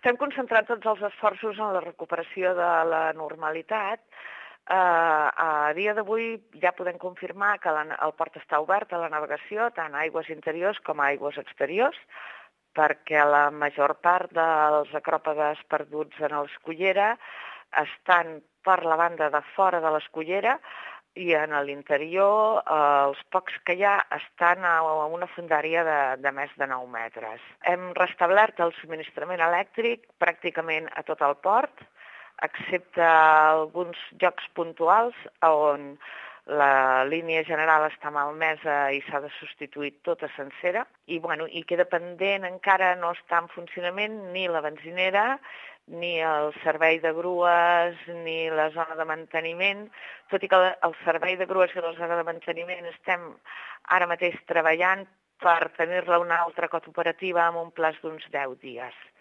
Estem concentrant tots els esforços en la recuperació de la normalitat. A dia d'avui ja podem confirmar que el port està obert a la navegació, tant a aigües interiors com a aigües exteriors, perquè la major part dels acròpodes perduts en l'Escullera estan per la banda de fora de l'Escullera i en l'interior els pocs que hi ha estan a una fondària de més de 9 metres. Hem restablert el subministrament elèctric pràcticament a tot el port, excepte alguns llocs puntuals on la línia general està malmesa i s'ha de substituir tota sencera i queda pendent, encara no està en funcionament ni la benzinera, ni el servei de grues, ni la zona de manteniment, tot i que el servei de grues i la zona de manteniment estem ara mateix treballant per tenir-la una altra cota operativa amb un plaç d'uns 10 dies.